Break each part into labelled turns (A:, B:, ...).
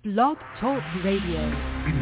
A: Blog Talk Radio.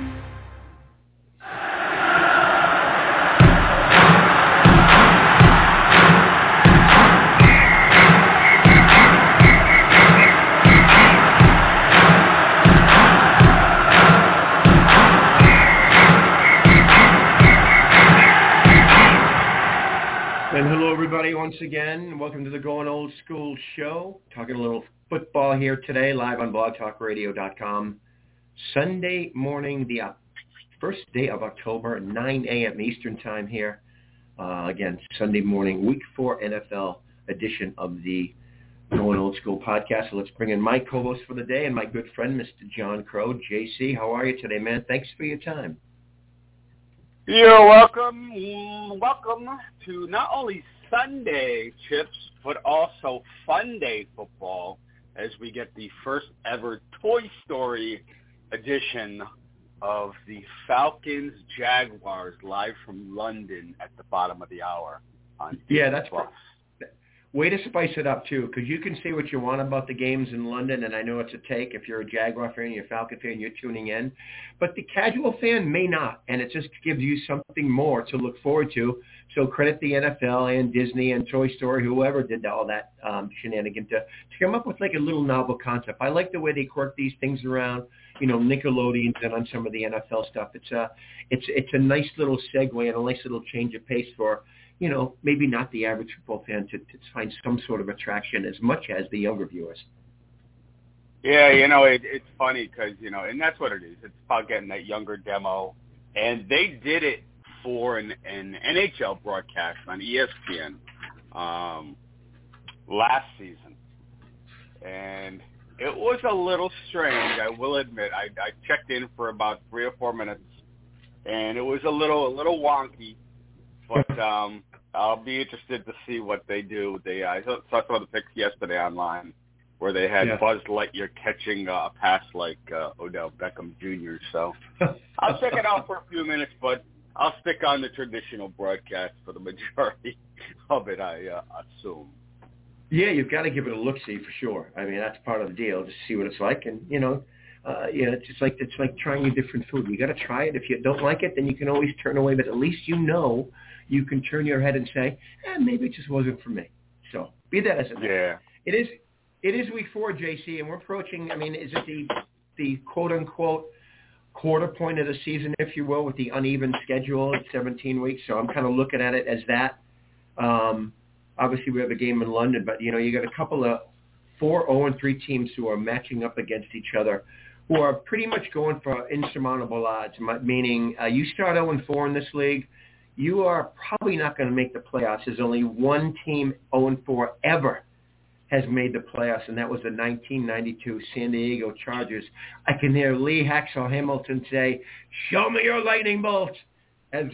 B: And hello, everybody, once again. Welcome to the Going Old School show. Talking a little football here today, live on blogtalkradio.com. Sunday morning, the first day of October, 9 a.m. Eastern time here. Again, Sunday morning, week 4 NFL edition of the Going Old School podcast. So let's bring in my co-host for the day and my good friend, Mr. John Crow. JC, how are you today, man? Thanks for your time.
C: You're welcome. Welcome to not only Sunday Chips, but also Fun Day football as we get the first ever Toy Story edition of the Falcons Jaguars live from London at the bottom of the hour on
B: Yeah, that's right. Way to spice it up, too, because you can say what you want about the games in London, and I know it's a take if you're a Jaguar fan, you're a Falcon fan, you're tuning in. But the casual fan may not, and it just gives you something more to look forward to. So credit the NFL and Disney and Toy Story, whoever did all that shenanigan to come up with like a little novel concept. I like the way they quirk these things around, you know, Nickelodeon's and on some of the NFL stuff. It's a nice little segue and a nice little change of pace for, you know, maybe not the average football fan to find some sort of attraction as much as the younger viewers.
C: Yeah, you know, it's funny because, you know, and that's what it is. It's about getting that younger demo. And they did it for an NHL broadcast on ESPN last season. And it was a little strange, I will admit. I checked in for about 3 or 4 minutes, and it was a little wonky. But I'll be interested to see what they do. I saw some of the pics yesterday online where they had Buzz Lightyear catching a pass like Odell Beckham Jr. So I'll check it out for a few minutes, but I'll stick on the traditional broadcast for the majority of it, I assume.
B: Yeah, you've got to give it a look-see for sure. I mean, that's part of the deal, just see what it's like. And, you know, it's like trying a different food. You got to try it. If you don't like it, then you can always turn away. But at least you know you can turn your head and say, maybe it just wasn't for me. So be that as it may.
C: Yeah.
B: It is week 4, JC, and we're approaching, I mean, is it the quote-unquote quarter point of the season, if you will, with the uneven schedule at 17 weeks? So I'm kind of looking at it as that. Obviously, we have a game in London, but, you know, you got a couple of 4 0-3 teams who are matching up against each other, who are pretty much going for insurmountable odds, meaning you start 0-4 in this league, you are probably not going to make the playoffs. There's only one team 0-4 ever has made the playoffs, and that was the 1992 San Diego Chargers. I can hear Lee Hacksaw Hamilton say, "Show me your lightning bolt." And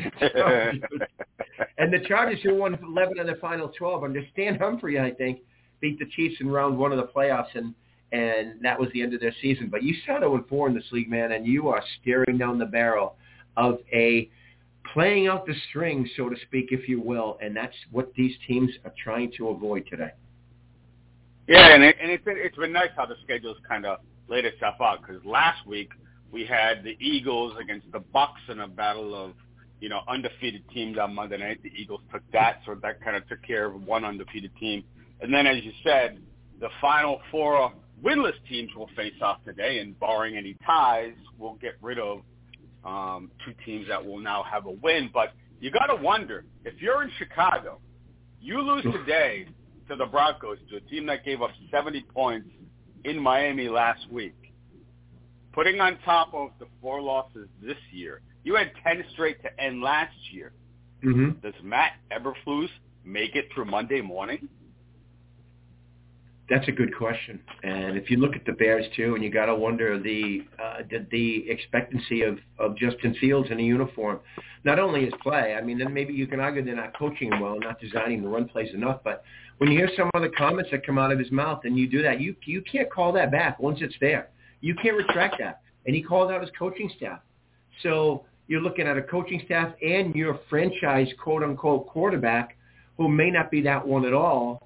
B: the Chargers, who won 11 of the final 12, under Stan Humphrey, I think, beat the Chiefs in round 1 of the playoffs, and that was the end of their season. But you start 0-4 in this league, man, and you are staring down the barrel of playing out the strings, so to speak, if you will, and that's what these teams are trying to avoid today.
C: Yeah, and it's been nice how the schedule's kind of laid itself out, because last week we had the Eagles against the Bucks in a battle of, you know, undefeated teams on Monday night. The Eagles took that, so that kind of took care of one undefeated team. And then, as you said, the final 4 winless teams will face off today, and barring any ties, we'll get rid of 2 teams that will now have a win. But you got to wonder, if you're in Chicago, you lose today to the Broncos, to a team that gave up 70 points in Miami last week, putting on top of the 4 losses this year. You had 10 straight to end last year. Mm-hmm. Does Matt Eberflus make it through Monday morning?
B: That's a good question. And if you look at the Bears, too, and you got to wonder the expectancy of Justin Fields in a uniform, not only his play, I mean, then maybe you can argue they're not coaching him well, not designing the run plays enough, but when you hear some of the comments that come out of his mouth and you do that, you can't call that back once it's there. You can't retract that. And he called out his coaching staff. So you're looking at a coaching staff and your franchise, quote-unquote, quarterback, who may not be that one at all,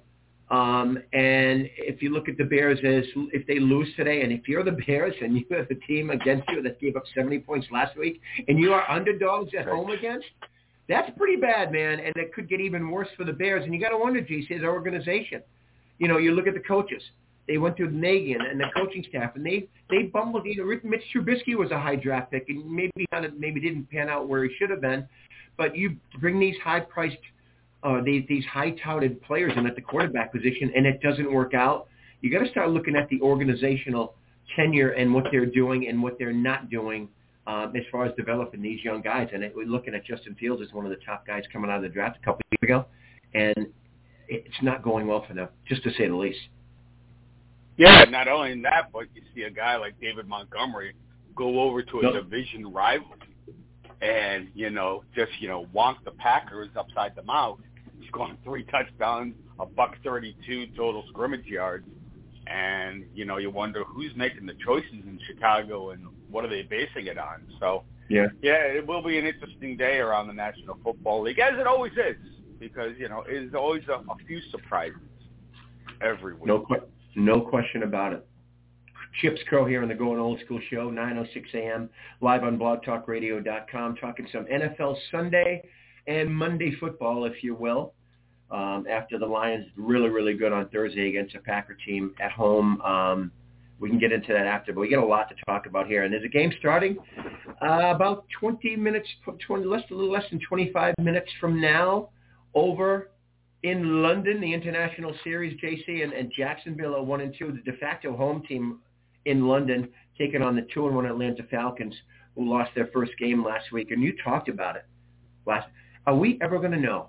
B: And if you look at the Bears, as if they lose today, and if you're the Bears and you have a team against you that gave up 70 points last week, and you are underdogs at home against, that's pretty bad, man. And it could get even worse for the Bears. And you got to wonder, GC, as an organization, you know, you look at the coaches. They went to Nagy and the coaching staff, and they bumbled. You know, Mitch Trubisky was a high draft pick, and maybe didn't pan out where he should have been. But you bring these high-priced, these high-touted players in at the quarterback position, and it doesn't work out. You got to start looking at the organizational tenure and what they're doing and what they're not doing as far as developing these young guys. And we're looking at Justin Fields as one of the top guys coming out of the draft a couple of years ago, and it's not going well for them, just to say the least.
C: Yeah, not only that, but you see a guy like David Montgomery go over to a division rival and, wonk the Packers upside the mouth. He's gone 3 touchdowns, $132 total scrimmage yards. And, you wonder who's making the choices in Chicago and what are they basing it on. So, yeah, it will be an interesting day around the National Football League, as it always is, because, there's always a few surprises every week.
B: No question about it. Chips Crow here on the Going Old School Show, 9:06 a.m., live on blogtalkradio.com, talking some NFL Sunday and Monday football, if you will, after the Lions really, really good on Thursday against a Packer team at home. We can get into that after, but we got a lot to talk about here. And there's a game starting about 20 minutes, a little less than 25 minutes from now, over in London, the International Series, JC, and Jacksonville are 1-2, the de facto home team in London, taking on the 2-1 Atlanta Falcons, who lost their first game last week. And you talked about it. Are we ever going to know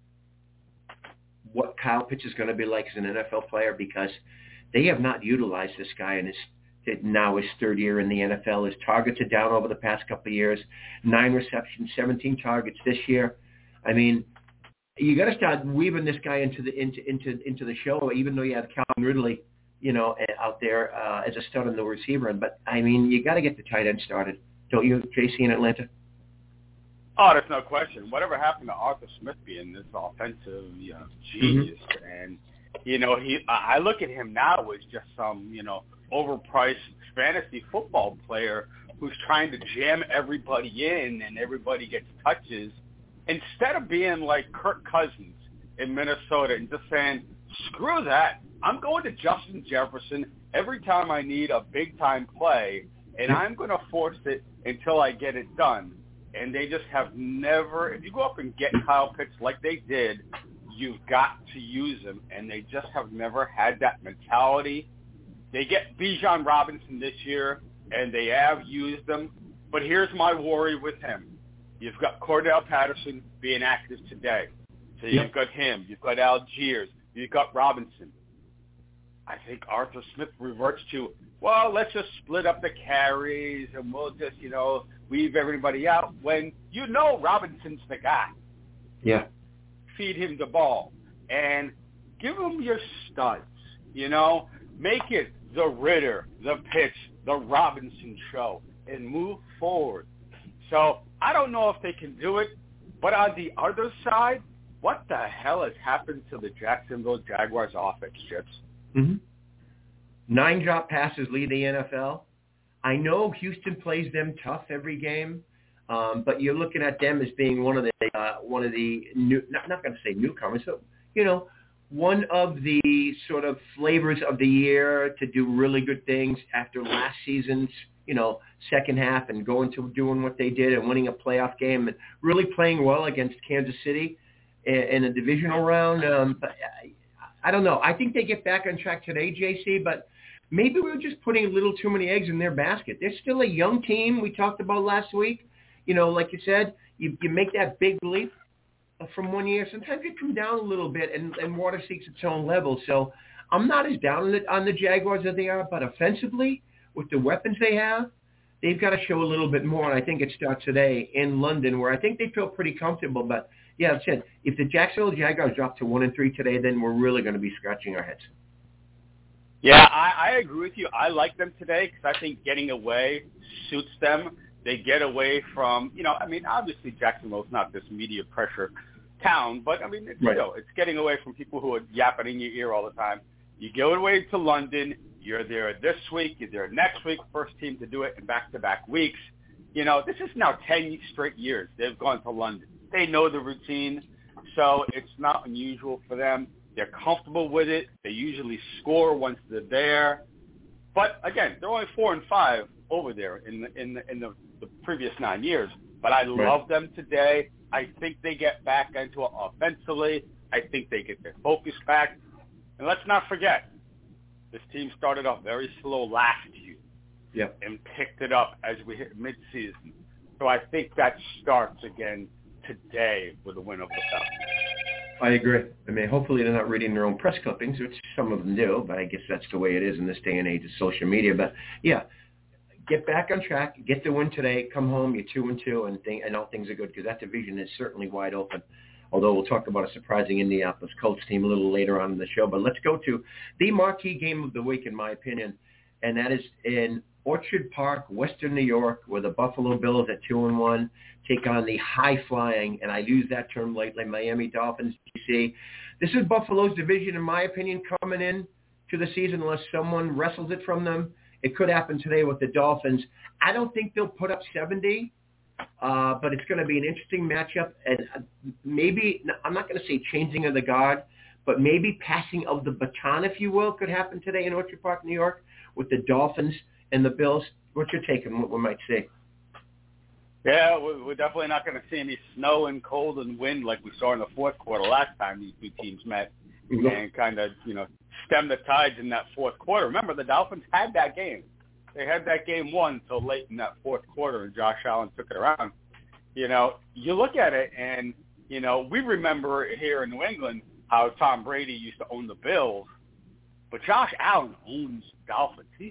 B: what Kyle Pitts is going to be like as an NFL player? Because they have not utilized this guy in now his third year in the NFL. His targets are down over the past couple of years, 9 receptions, 17 targets this year. I mean, you got to start weaving this guy into the show, even though you have Calvin Ridley, out there as a stud in the receiver. But I mean, you got to get the tight end started, don't you, JC, in Atlanta?
C: Oh, there's no question. Whatever happened to Arthur Smith being this offensive genius, and I look at him now as just some overpriced fantasy football player who's trying to jam everybody in and everybody gets touches. Instead of being like Kirk Cousins in Minnesota and just saying, screw that, I'm going to Justin Jefferson every time I need a big-time play, and I'm going to force it until I get it done. And they just have never – if you go up and get Kyle Pitts like they did, you've got to use him, and they just have never had that mentality. They get Bijan Robinson this year, and they have used him, but here's my worry with him. You've got Cordell Patterson being active today. So you've got him. You've got Algiers. You've got Robinson. I think Arthur Smith reverts to, well, let's just split up the carries and we'll just, leave everybody out when Robinson's the guy.
B: Yeah.
C: Feed him the ball and give him your studs, Make it the Ritter, the Pitts, the Robinson show and move forward. So I don't know if they can do it, but on the other side, what the hell has happened to the Jacksonville Jaguars offense, Chips?
B: Mm-hmm. 9 drop passes lead the NFL. I know Houston plays them tough every game, but you're looking at them as being one of the new, not going to say newcomers, but one of the sort of flavors of the year to do really good things after last season's second half and going to doing what they did and winning a playoff game and really playing well against Kansas City in a divisional round. But I don't know. I think they get back on track today, JC, but maybe we're just putting a little too many eggs in their basket. They're still a young team we talked about last week. Like you said, you make that big leap from one year. Sometimes you come down a little bit and water seeks its own level. So I'm not as down on the Jaguars as they are, but offensively, with the weapons they have, they've got to show a little bit more, and I think it starts today in London, where I think they feel pretty comfortable. But, yeah, that's it. If the Jacksonville Jaguars drop to 1-3 today, then we're really going to be scratching our heads.
C: Yeah, I agree with you. I like them today because I think getting away suits them. They get away from, obviously Jacksonville's not this media pressure town, but I mean, it's still, it's getting away from people who are yapping in your ear all the time. You go away to London. You're there this week. You're there next week. First team to do it in back-to-back weeks. This is now 10 straight years they've gone to London. They know the routine, so it's not unusual for them. They're comfortable with it. They usually score once they're there. But again, they're only 4-5 over there in the previous 9 years. But I love them today. I think they get back into it offensively. I think they get their focus back. And let's not forget, this team started off very slow last year and picked it up as we hit midseason. So I think that starts again today with a win over the Falcons.
B: I agree. I mean, hopefully they're not reading their own press clippings, which some of them do, but I guess that's the way it is in this day and age of social media. But, yeah, get back on track, get the win today, come home, you're 2-2, and all things are good because that division is certainly wide open. Although we'll talk about a surprising Indianapolis Colts team a little later on in the show. But let's go to the marquee game of the week, in my opinion, and that is in Orchard Park, Western New York, where the Buffalo Bills at 2-1 take on the high-flying, and I use that term lately, Miami Dolphins, DC. This is Buffalo's division, in my opinion, coming in to the season unless someone wrestles it from them. It could happen today with the Dolphins. I don't think they'll put up 70, but it's going to be an interesting matchup. And maybe, I'm not going to say changing of the guard, but maybe passing of the baton, if you will, could happen today in Orchard Park, New York, with the Dolphins and the Bills. What's your take on what we might see?
C: Yeah, we're definitely not going to see any snow and cold and wind like we saw in the fourth quarter last time these two teams met and kind of, stem the tides in that fourth quarter. Remember, the Dolphins had that game. They had that game won until late in that fourth quarter, and Josh Allen took it around. You look at it, and, we remember here in New England how Tom Brady used to own the Bills, but Josh Allen owns the Dolphins. He's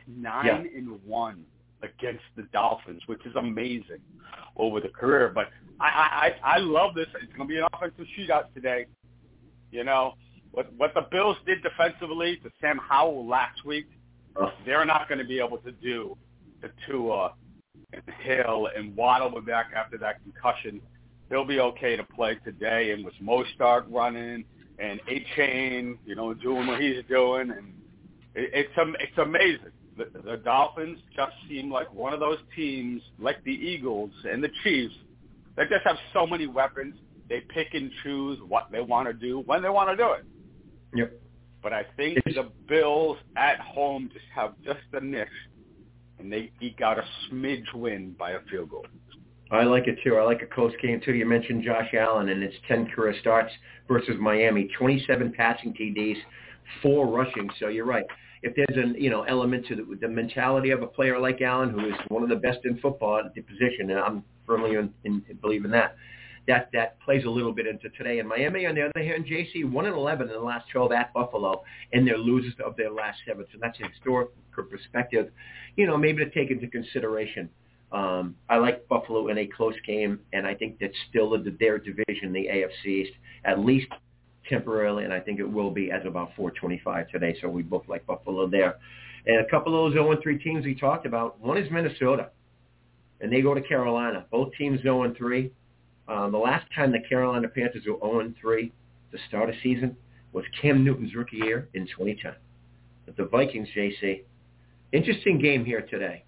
C: 9-1 against the Dolphins, which is amazing over the career. But I love this. It's going to be an offensive shootout today. What the Bills did defensively to Sam Howell last week, they're not going to be able to do to Tua and Hill and Waddle will be back after that concussion. They'll be okay to play today. And with Mostert running and A-Chain, doing what he's doing, and it's amazing. The Dolphins just seem like one of those teams, like the Eagles and the Chiefs, that just have so many weapons. They pick and choose what they want to do when they want to do it.
B: Yep.
C: But I think the Bills at home just have just a niche, and they eke out a smidge win by a field goal.
B: I like it, too. I like a close game, too. You mentioned Josh Allen and his 10 career starts versus Miami, 27 passing TDs, 4 rushing. So you're right. If there's an element to the mentality of a player like Allen, who is one of the best in football at the position, and I'm firmly believe in that plays a little bit into today. And Miami, on the other hand, JC, 1-11 in the last 12 at Buffalo, and they're losers of their last 7. So that's a historic perspective, maybe to take into consideration. I like Buffalo in a close game, and I think that's still their division, the AFC East, at least temporarily, and I think it will be as about 4:25 today. So we both like Buffalo there. And a couple of those 0-3 teams we talked about, one is Minnesota, and they go to Carolina. Both teams 0-3. The last time the Carolina Panthers were 0-3 to start a season was Cam Newton's rookie year in 2010. But the Vikings, JC, interesting game here today.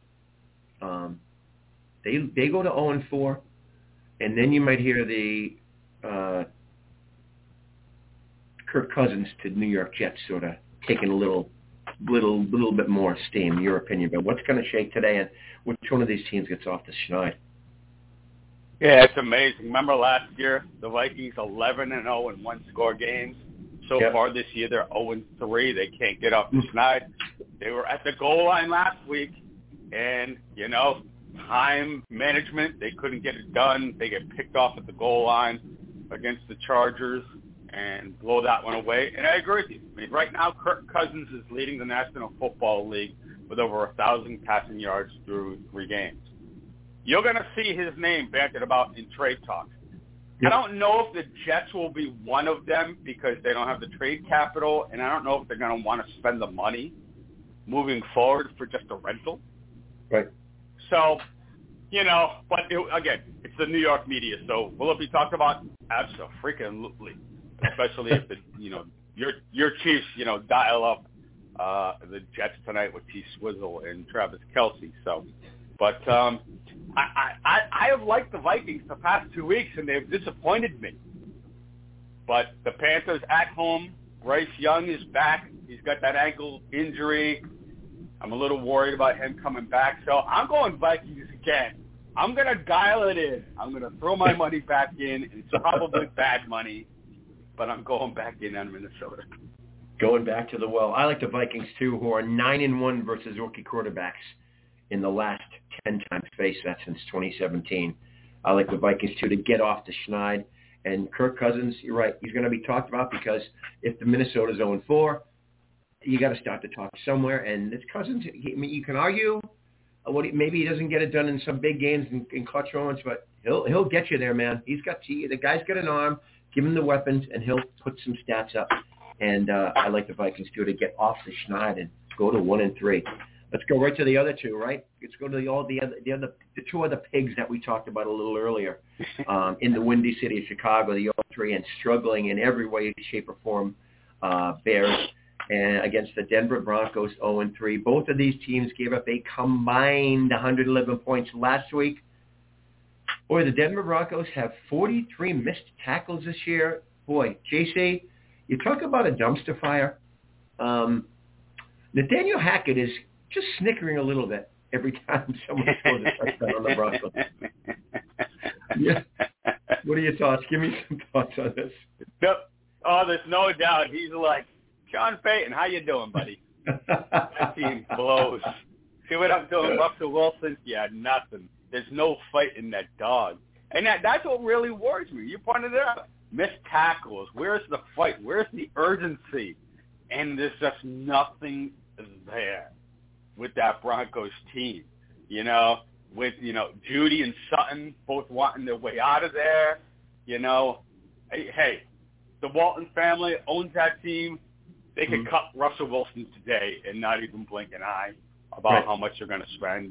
B: They go to 0-4, and then you might hear the Kirk Cousins to New York Jets sort of taking a little bit more steam, in your opinion. But what's going to shake today, and which one of these teams gets off the schneid?
C: Yeah, it's amazing. Remember last year, the Vikings 11-0 in one-score games. So far this year, they're 0-3. They can't get off the schneid. They were at the goal line last week, and, time management, they couldn't get it done. They get picked off at the goal line against the Chargers and blow that one away. And I agree with you. I mean, right now, Kirk Cousins is leading the National Football League with over 1,000 passing yards through 3 games. You're going to see his name bandied about in trade talks. Yep. I don't know if the Jets will be one of them because they don't have the trade capital, and I don't know if they're going to want to spend the money moving forward for just a rental.
B: Right.
C: So but again, it's the New York media, so will it be talked about? Absolutely, especially if your Chiefs, dial up the Jets tonight with T. Swizzle and Travis Kelce. So, but I have liked the Vikings the past 2 weeks, and they've disappointed me. But the Panthers at home, Bryce Young is back. He's got that ankle injury. I'm a little worried about him coming back. So I'm going Vikings again. I'm going to dial it in. I'm going to throw my money back in. It's probably bad money, but I'm going back in on Minnesota.
B: Going back to the well. I like the Vikings, too, who are 9-1 versus rookie quarterbacks in the last 10 times faced that since 2017. I like the Vikings, too, to get off the schneid. And Kirk Cousins, you're right, he's going to be talked about because if the Minnesota's 0-4, you got to start to talk somewhere. And it's Cousins. You can argue maybe he doesn't get it done in some big games in clutch moments, but he'll get you there, man. The guy's got an arm. Give him the weapons, and he'll put some stats up. And I like the Vikings, too, to get off the schneid and go to 1-3. Let's go right to the other two, right? Let's go to the two other pigs that we talked about a little earlier in the Windy City of Chicago, the 0-3 and struggling in every way, shape, or form Bears, and against the Denver Broncos 0-3. Both of these teams gave up a combined 111 points last week. Boy, the Denver Broncos have 43 missed tackles this year. Boy, JC, you talk about a dumpster fire. Nathaniel Hackett is just snickering a little bit every time someone scores a touchdown on the Broncos. Yeah. What are your thoughts? Give me some thoughts on this.
C: There's no doubt. He's like, Sean Payton, how you doing, buddy? That team blows. See what I'm doing? Russell Wilson? Yeah, nothing. There's no fight in that dog. And that's what really worries me. You pointed it out. Missed tackles. Where's the fight? Where's the urgency? And there's just nothing there with that Broncos team. With, Judy and Sutton both wanting their way out of there. Hey, the Walton family owns that team. They could cut Russell Wilson today and not even blink an eye about how much they're going to spend.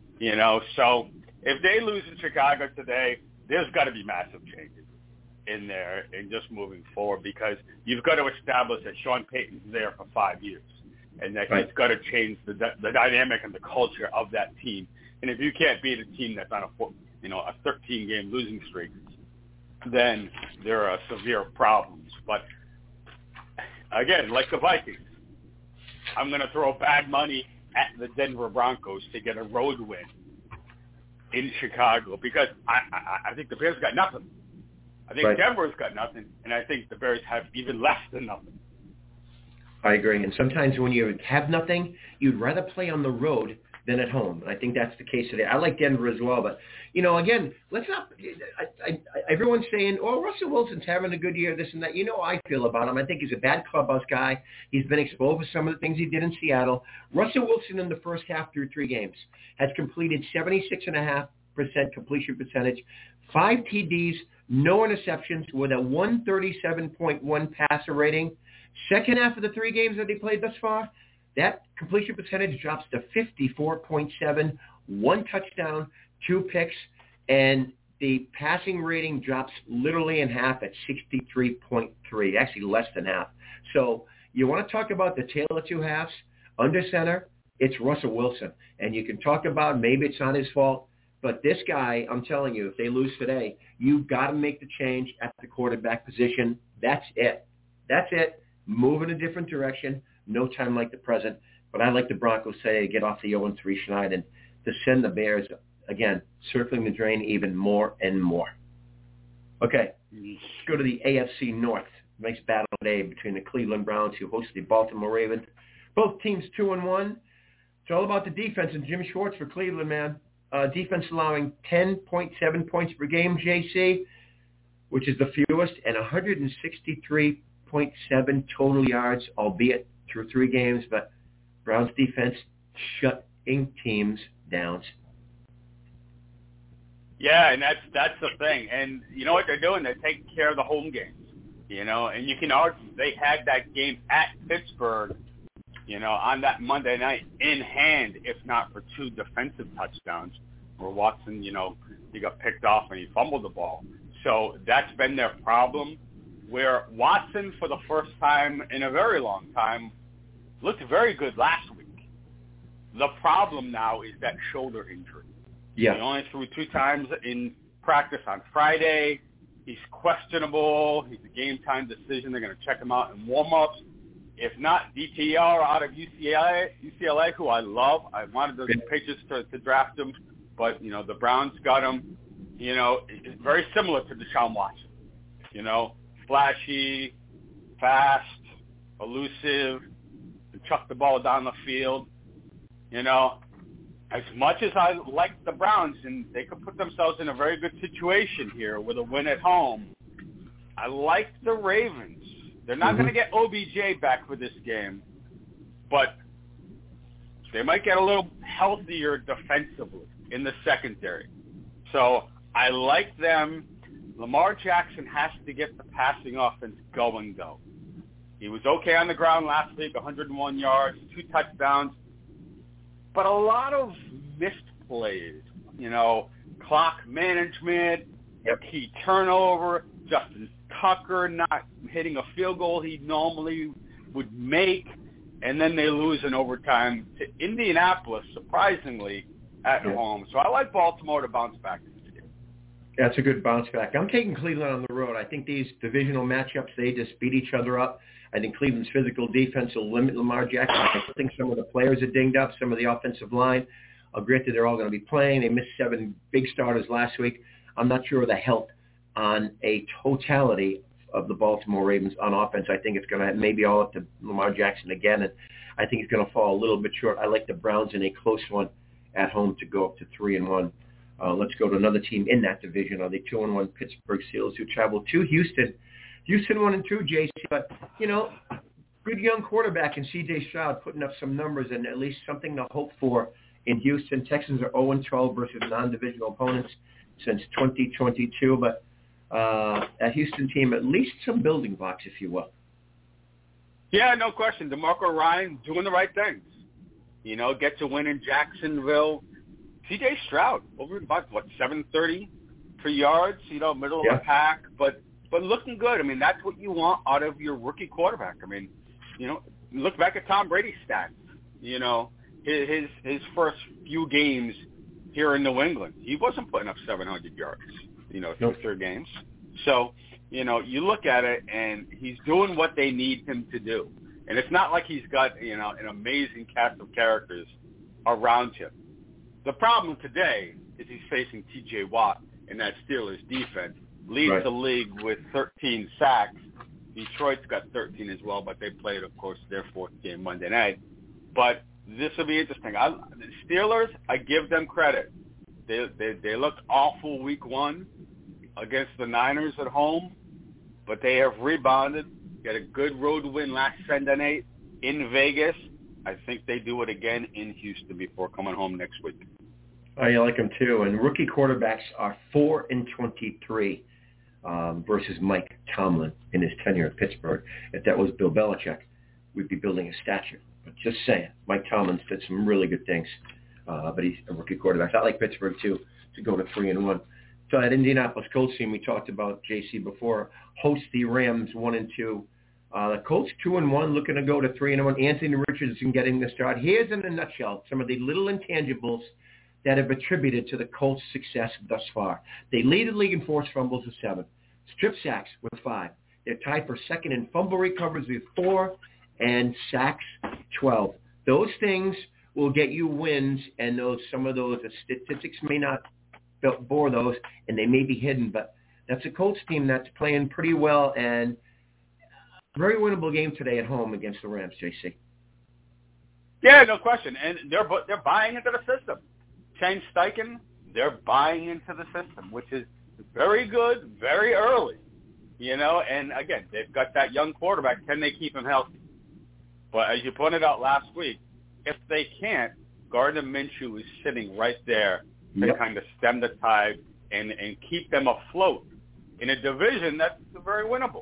C: So if they lose in Chicago today, there's got to be massive changes in there and just moving forward because you've got to establish that Sean Payton's there for 5 years and that he's got to change the dynamic and the culture of that team. And if you can't beat a team that's on a 13-game losing streak, then there are severe problems. But again, like the Vikings, I'm going to throw bad money at the Denver Broncos to get a road win in Chicago because I think the Bears got nothing. I think Denver's got nothing, and I think the Bears have even less than nothing.
B: I agree. And sometimes when you have nothing, you'd rather play on the road than at home. And I think that's the case today. I like Denver as well. But, again, let's not – everyone's saying, oh, Russell Wilson's having a good year, this and that. You know how I feel about him. I think he's a bad clubhouse guy. He's been exposed for some of the things he did in Seattle. Russell Wilson in the first half through 3 games has completed 76.5% completion percentage, 5 TDs, no interceptions with a 137.1 passer rating. Second half of the 3 games that he played thus far, that completion percentage drops to 54.7, 1 touchdown, 2 picks, and the passing rating drops literally in half at 63.3, actually less than half. So you want to talk about the tale of 2 halves? Under center, it's Russell Wilson. And you can talk about maybe it's not his fault, but this guy, I'm telling you, if they lose today, you've got to make the change at the quarterback position. That's it. That's it. Move in a different direction. No time like the present. But I like the Broncos today to get off the 0-3 schneid and to send the Bears, again, circling the drain even more and more. Okay, let's go to the AFC North. Nice battle today between the Cleveland Browns, who host the Baltimore Ravens. Both teams 2-1. It's all about the defense and Jim Schwartz for Cleveland, man. Defense allowing 10.7 points per game, JC, which is the fewest, and 163.7 total yards, albeit through 3 games. But Browns defense shutting teams down.
C: Yeah, and that's the thing. And you know what they're doing? They're taking care of the home games. And you can argue they had that game at Pittsburgh, on that Monday night in hand, if not for 2 defensive touchdowns. where Watson, he got picked off and he fumbled the ball. So that's been their problem, where Watson, for the first time in a very long time, looked very good last week. The problem now is that shoulder injury.
B: Yeah.
C: He only threw 2 times in practice on Friday. He's questionable. He's a game-time decision. They're going to check him out in warm-ups. If not, DTR out of UCLA, who I love. I wanted the Patriots to draft him, but, the Browns got him. It's very similar to Deshaun Watson. Flashy, fast, elusive, and chuck the ball down the field. As much as I like the Browns, and they could put themselves in a very good situation here with a win at home, I like the Ravens. They're not going to get OBJ back for this game, but they might get a little healthier defensively in the secondary. So I like them. Lamar Jackson has to get the passing offense going, though. He was okay on the ground last week, 101 yards, 2 touchdowns, but a lot of missed plays, clock management, key turnover, Justin Tucker not hitting a field goal he normally would make, and then they lose in overtime to Indianapolis, surprisingly, at home. So I like Baltimore to bounce back in this game.
B: That's a good bounce back. I'm taking Cleveland on the road. I think these divisional matchups, they just beat each other up. I think Cleveland's physical defense will limit Lamar Jackson. I think some of the players are dinged up, some of the offensive line. Granted, they're all going to be playing. They missed 7 big starters last week. I'm not sure of the health on a totality of the Baltimore Ravens on offense. I think it's going to maybe all up to Lamar Jackson again, and I think he's going to fall a little bit short. I like the Browns in a close one at home to go up to 3-1. Let's go to another team in that division. Are the 2-1 Pittsburgh Steelers, who travel to Houston. Houston 1-2, JC, but, good young quarterback in C.J. Stroud putting up some numbers and at least something to hope for in Houston. Texans are 0-12 versus non-divisional opponents since 2022, but that Houston team, at least some building blocks, if you will.
C: Yeah, no question. DeMarco Ryan doing the right things. Get to win in Jacksonville. C.J. Stroud, over about, 730 for yards, middle of the pack, but looking good. I mean, that's what you want out of your rookie quarterback. I mean, look back at Tom Brady's stats. His first few games here in New England, he wasn't putting up 700 yards, through 3 games. So, you look at it, and he's doing what they need him to do. And it's not like he's got, an amazing cast of characters around him. The problem today is he's facing T.J. Watt in that Steelers defense. Leads the league with 13 sacks. Detroit's got 13 as well, but they played, of course, their 4th game Monday night. But this will be interesting. The Steelers, I give them credit. They looked awful week 1 against the Niners at home, but they have rebounded. Got a good road win last Sunday night in Vegas. I think they do it again in Houston before coming home next week.
B: I like them too. And rookie quarterbacks are 4-23 versus Mike Tomlin in his tenure at Pittsburgh. If that was Bill Belichick, we'd be building a statue. But just saying, Mike Tomlin's did some really good things. But he's a rookie quarterback. I like Pittsburgh too to go to 3-1. So that Indianapolis Colts team we talked about, JC, before, host the Rams 1-2. The Colts 2-1, looking to go to 3-1. Anthony Richardson getting the start. Here's in a nutshell some of the little intangibles that have attributed to the Colts' success thus far. They lead the league in forced fumbles with 7, strip sacks with 5. They're tied for second in fumble recoveries with 4, and sacks 12. Those things will get you wins, and some of those statistics may not bore those, and they may be hidden, but that's a Colts team that's playing pretty well, and very winnable game today at home against the Rams, JC.
C: Yeah, no question, and they're buying into the system. Shane Steichen, they're buying into the system, which is very good, very early, and again, they've got that young quarterback. Can they keep him healthy? But as you pointed out last week, if they can't, Gardner Minshew is sitting right there to kind of stem the tide and keep them afloat in a division that's very winnable.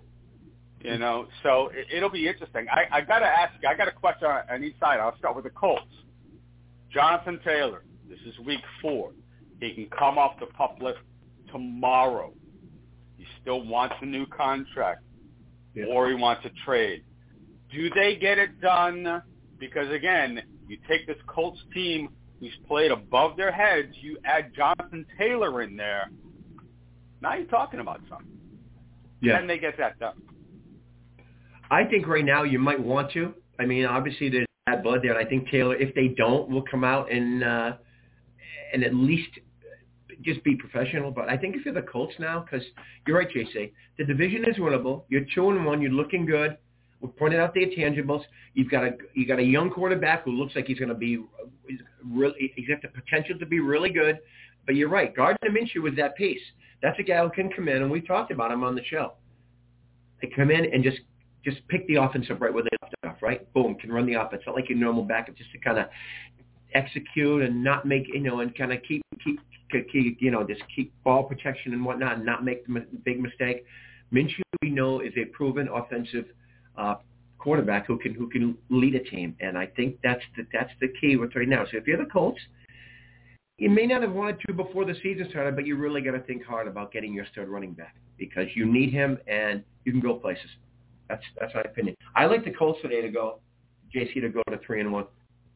C: So it'll be interesting. I got to ask you, I got a question on each side. I'll start with the Colts. Jonathan Taylor, this is week 4. He can come off the PUP list tomorrow. He still wants a new contract, or he wants a trade. Do they get it done? Because, again, you take this Colts team who's played above their heads, you add Jonathan Taylor in there, now you're talking about something.
B: Yeah.
C: Can they get that done?
B: I think right now you might want to. I mean, obviously there's bad blood there, and I think Taylor, if they don't, will come out and at least just be professional. But I think if you're the Colts now, because you're right, JC, the division is winnable. You're 2-1. You're looking good. We're pointing out the intangibles. You got a young quarterback who looks like he's going to be really. He's got the potential to be really good. But you're right, Gardner Minshew was that piece. That's a guy who can come in, and we talked about him on the show. They come in and just pick the offense up right where they left off, right? Boom, can run the offense. Not like your normal backup, just to kind of execute and not make, and kind of keep, just keep ball protection and whatnot and not make the big mistake. Minshew, we know, is a proven offensive quarterback who can lead a team, and I think that's the key with right now. So if you're the Colts, you may not have wanted to before the season started, but you really got to think hard about getting your stud running back because you need him and you can go places. That's my opinion. I like the Colts today to go, JC, to go to 3-1.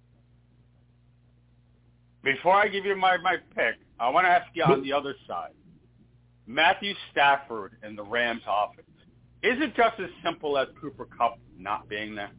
C: Before I give you my pick, I want to ask you on the other side. Matthew Stafford and the Rams offense. Is it just as simple as Cooper Kupp not being there?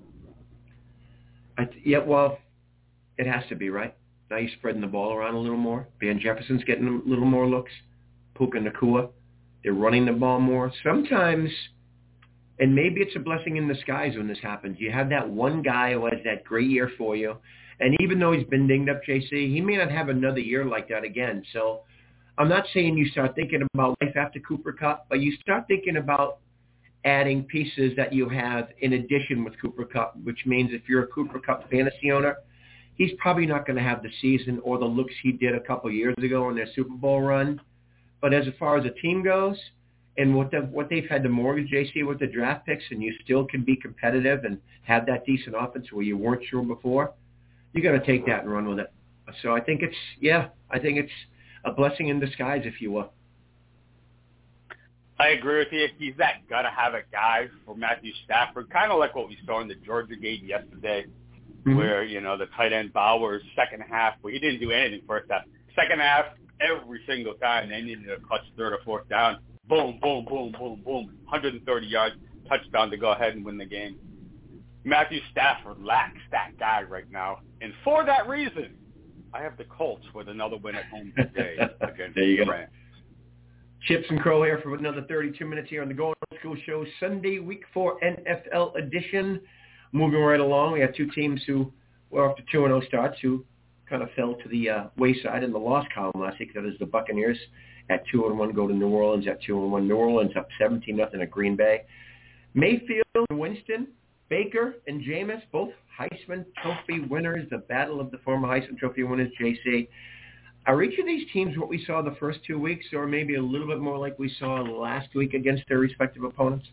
B: Yeah, well, it has to be, right? Now you're spreading the ball around a little more. Van Jefferson's getting a little more looks. Puka Nacua. They're running the ball more. Sometimes, and maybe it's a blessing in disguise when this happens, you have that one guy who has that great year for you. And even though he's been dinged up, JC, he may not have another year like that again. So I'm not saying you start thinking about life after Cooper Kupp, but you start thinking about adding pieces that you have in addition with Cooper Kupp, which means if you're a Cooper Kupp fantasy owner, he's probably not going to have the season or the looks he did a couple of years ago in their Super Bowl run. But as far as the team goes and what they've had to mortgage, JC, with the draft picks, and you still can be competitive and have that decent offense where you weren't sure before, you got to take that and run with it. So I think it's a blessing in disguise, if you will.
C: I agree with you. He's that got-to-have-it guy for Matthew Stafford, kind of like what we saw in the Georgia game yesterday, where, the tight end Bowers, second half, he didn't do anything first half. Second half, every single time they needed a clutch third or fourth down, boom, boom, boom, boom, boom, 130 yards, touchdown to go ahead and win the game. Matthew Stafford lacks that guy right now. And for that reason, I have the Colts with another win at home today against the Rams.
B: Chips and Crow here for another 32 minutes here on the Going Old School Show, Sunday, Week 4 NFL edition. Moving right along, we have two teams who were off to 2-0 starts who kind of fell to the wayside in the loss column last week. That is the Buccaneers at 2-1 go to New Orleans at 2-1. New Orleans up 17-0 at Green Bay. Mayfield and Winston, Baker and Jameis, both Heisman Trophy winners, the battle of the former Heisman Trophy winners, JC. Are each of these teams what we saw the first 2 weeks, or maybe a little bit more like we saw last week against their respective opponents?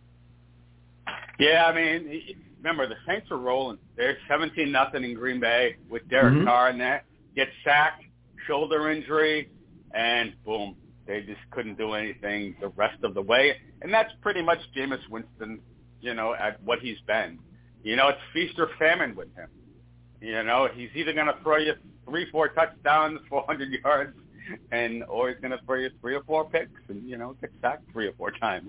C: Yeah, I mean, remember, the Saints are rolling. They're 17-0 in Green Bay with Derek Carr in there. Gets sacked, shoulder injury, and boom, they just couldn't do anything the rest of the way. And that's pretty much Jameis Winston, at what he's been. It's feast or famine with him. He's either going to throw you 3-4 touchdowns, 400 yards, or he's going to throw you 3 or 4 picks and, get sacked 3 or 4 times.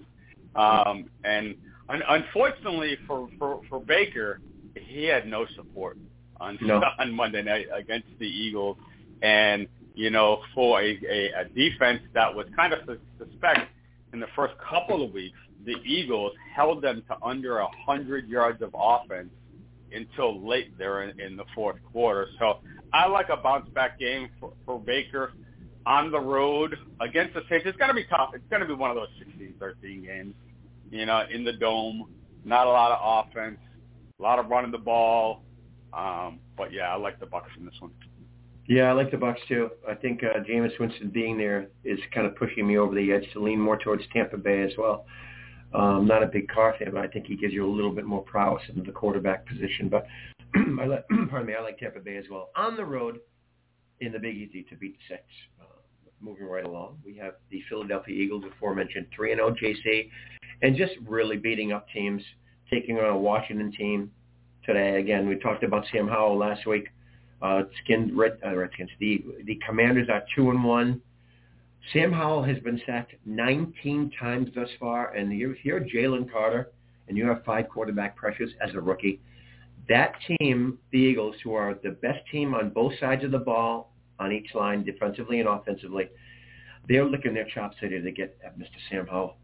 C: And unfortunately for Baker, he had no support on Monday night against the Eagles. And, for a defense that was kind of suspect in the first couple of weeks, the Eagles held them to under 100 yards of offense until late there in the fourth quarter. So I like a bounce-back game for Baker on the road against the Saints. It's going to be tough. It's going to be one of those 16-13 games, in the Dome. Not a lot of offense, a lot of running the ball. But, yeah, I like the Bucs in this one.
B: Yeah, I like the Bucs too. I think Jameis Winston being there is kind of pushing me over the edge to lean more towards Tampa Bay as well. I'm not a big Carr fan, but I think he gives you a little bit more prowess into the quarterback position. But I like Tampa Bay as well. On the road, in the Big Easy to beat the 6. Moving right along, we have the Philadelphia Eagles, aforementioned 3-0 JC, and just really beating up teams, taking on a Washington team today. Again, we talked about Sam Howell last week. Redskins. The Commanders are 2-1. Sam Howell has been sacked 19 times thus far, and you're Jalen Carter, and you have 5 quarterback pressures as a rookie. That team, the Eagles, who are the best team on both sides of the ball on each line, defensively and offensively, they're licking their chops today to get at Mr. Sam Howell.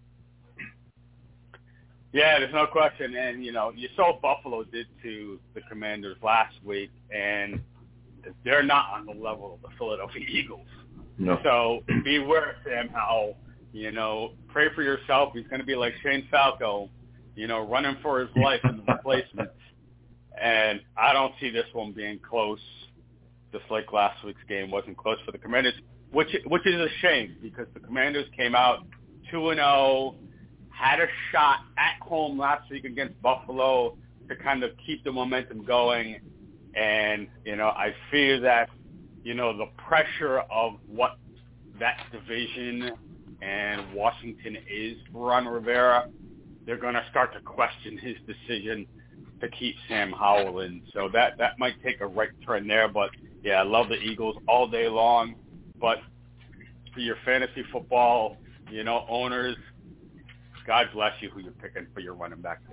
C: Yeah, there's no question. And, you saw what Buffalo did to the Commanders last week, and they're not on the level of the Philadelphia Eagles.
B: No.
C: So beware, Sam Howell. Pray for yourself. He's going to be like Shane Falco, running for his life in the replacements. And I don't see this one being close, just like last week's game wasn't close for the Commanders, which is a shame because the Commanders came out 2-0, had a shot at home last week against Buffalo to kind of keep the momentum going. And, I fear that, the pressure of what that division and Washington is for Ron Rivera, they're going to start to question his decision to keep Sam Howell in. So that might take a right turn there. But, yeah, I love the Eagles all day long. But for your fantasy football, owners, God bless you who you're picking for your running back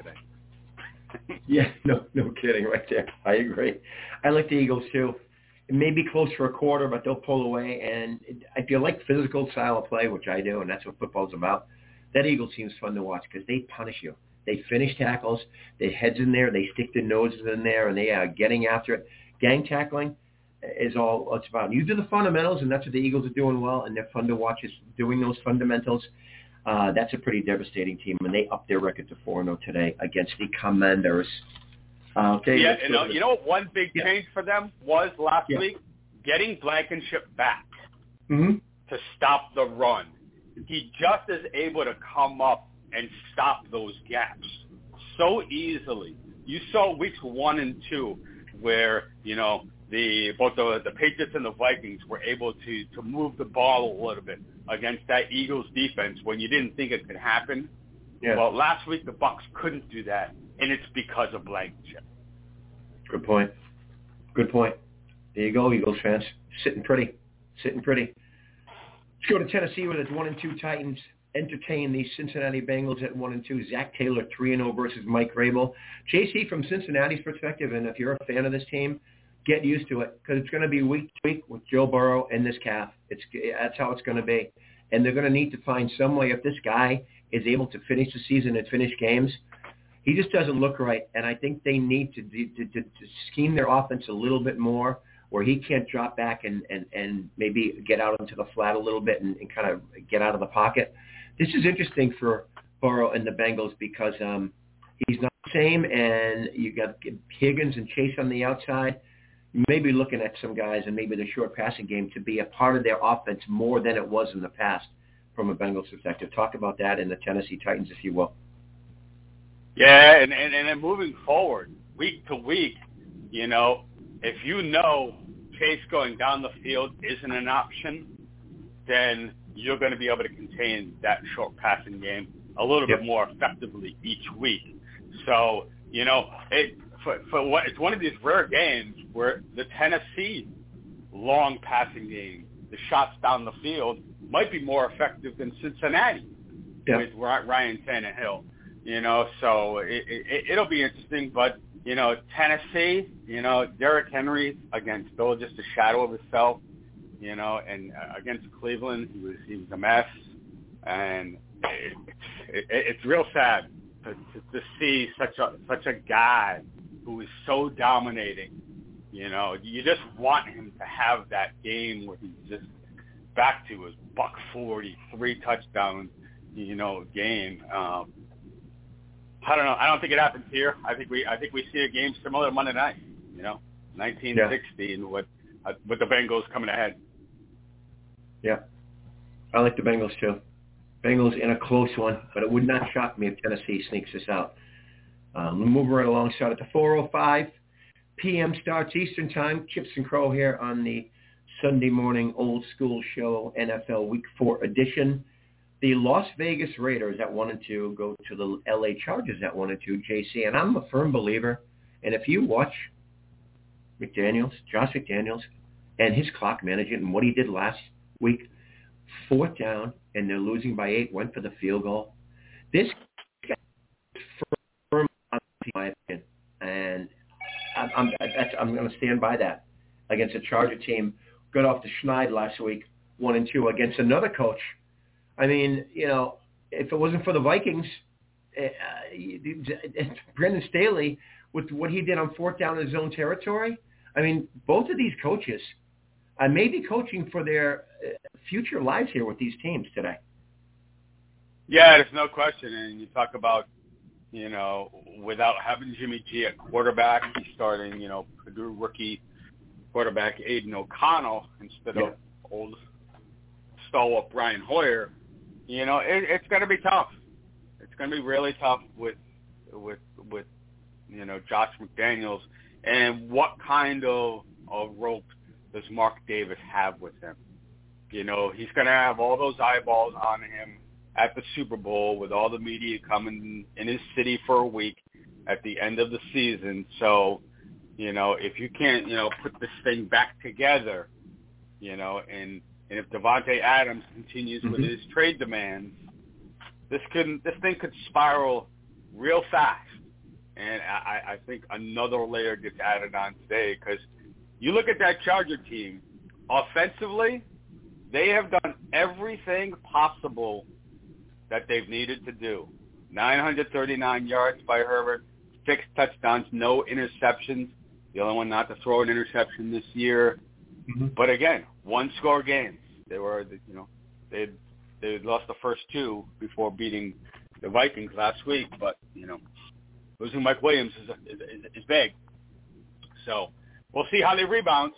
C: today.
B: Yeah, no kidding right there. I agree. I like the Eagles, too. It may be close for a quarter, but they'll pull away. And if you like physical style of play, which I do, and that's what football's about, that Eagles team's fun to watch because they punish you. They finish tackles. Their heads in there. They stick their noses in there, and they are getting after it. Gang tackling is all it's about. You do the fundamentals, and that's what the Eagles are doing well, and they're fun to watch is doing those fundamentals. That's a pretty devastating team, and they upped their record to 4-0 today against the Commanders. Okay.
C: Yeah, you know what one big change for them was last week? Getting Blankenship back to stop the run. He just is able to come up and stop those gaps so easily. You saw weeks 1 and 2 where, both the Patriots and the Vikings were able to move the ball a little bit against that Eagles defense when you didn't think it could happen. Yeah. Well, last week the Bucs couldn't do that, and it's because of Blankenship.
B: Good point. There you go, Eagles fans. Sitting pretty. Let's go to Tennessee where the 1-2 Titans entertain the Cincinnati Bengals at 1-2. Zach Taylor 3-0 versus Mike Vrabel. JC, from Cincinnati's perspective, and if you're a fan of this team, get used to it because it's going to be week to week with Joe Burrow and this calf. That's how it's going to be. And they're going to need to find some way, if this guy is able to finish the season and finish games, he just doesn't look right. And I think they need to scheme their offense a little bit more where he can't drop back and maybe get out into the flat a little bit and kind of get out of the pocket. This is interesting for Burrow and the Bengals because he's not the same, and you got Higgins and Chase on the outside. You may be looking at some guys and maybe the short passing game to be a part of their offense more than it was in the past from a Bengals perspective. Talk about that in the Tennessee Titans, if you will.
C: Yeah, and then moving forward, week to week, if Chase going down the field isn't an option, then you're going to be able to contain that short passing game a little bit more effectively each week. So, it's one of these rare games where the Tennessee long passing game, the shots down the field, might be more effective than Cincinnati with Ryan Tannehill. So it'll be interesting. But, Tennessee, Derrick Henry, again, still just a shadow of himself, and against Cleveland, he was a mess. And it's real sad to see such a guy who is so dominating. You just want him to have that game where he's just back to his $140, 3 touchdown, game. I don't know. I don't think it happens here. I think we see a game similar to Monday night. 19-16 with the Bengals coming ahead.
B: Yeah, I like the Bengals too. Bengals in a close one, but it would not shock me if Tennessee sneaks this out. We'll move right along. Start at the 4:05 p.m. starts Eastern Time. Chips and Crow here on the Sunday morning old school show, NFL Week 4 edition. The Las Vegas Raiders at 1-2 go to the LA Chargers at 1-2, JC. And I'm a firm believer. And if you watch Josh McDaniels, and his clock management and what he did last week, 4th down, and they're losing by 8, went for the field goal. This guy is firm, in my opinion. And I'm going to stand by that against a Charger team. Got off the schneid last week, 1-2 against another coach. I mean, if it wasn't for the Vikings, Brandon Staley, with what he did on 4th down in his own territory, I mean, both of these coaches may be coaching for their future lives here with these teams today.
C: Yeah, there's no question. And you talk about, without having Jimmy G at quarterback, he's starting, Purdue rookie quarterback Aiden O'Connell instead of old stalwart Brian Hoyer. It's going to be tough. It's going to be really tough with Josh McDaniels. And what kind of rope does Mark Davis have with him? He's going to have all those eyeballs on him at the Super Bowl with all the media coming in his city for a week at the end of the season. So, if you can't, put this thing back together, and if Devontae Adams continues with his trade demands, this thing could spiral real fast. And I think another layer gets added on today because you look at that Charger team, offensively, they have done everything possible that they've needed to do. 939 yards by Herbert, 6 touchdowns, no interceptions. The only one not to throw an interception this year. But again, 1-score games. They were, they lost the first 2 before beating the Vikings last week. But losing Mike Williams is big. So we'll see how they rebound.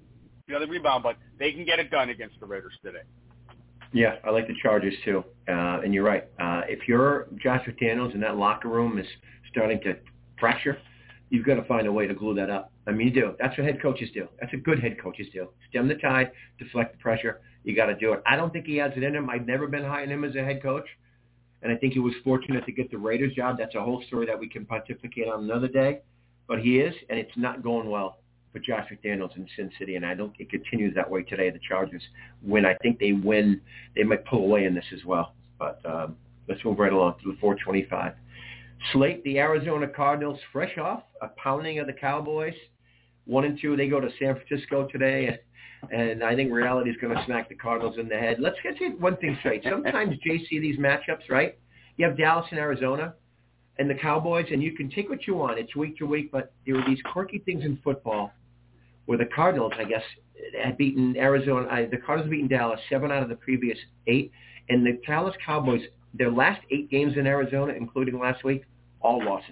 C: But they can get it done against the Raiders today.
B: Yeah, I like the Chargers too. And you're right. If you're Josh McDaniels and that locker room is starting to fracture, you've got to find a way to glue that up. I mean, you do. That's what head coaches do. That's what good head coaches do. Stem the tide, deflect the pressure. You got to do it. I don't think he has it in him. I've never been high on him as a head coach. And I think he was fortunate to get the Raiders job. That's a whole story that we can pontificate on another day. But he is, and it's not going well for Josh McDaniels in Sin City. And I don't think it continues that way today. The Chargers win. I think they win. They might pull away in this as well. But let's move right along to the 425. Slate, the Arizona Cardinals, fresh off a pounding of the Cowboys. 1-2, they go to San Francisco today. And I think reality is going to smack the Cardinals in the head. Let's get one thing straight. Sometimes, JC, these matchups, right? You have Dallas and Arizona and the Cowboys, and you can take what you want. It's week to week, but there are these quirky things in football where the Cardinals, I guess, had beaten Arizona. The Cardinals beaten Dallas 7 out of the previous 8. And the Dallas Cowboys, their last 8 games in Arizona, including last week, all losses.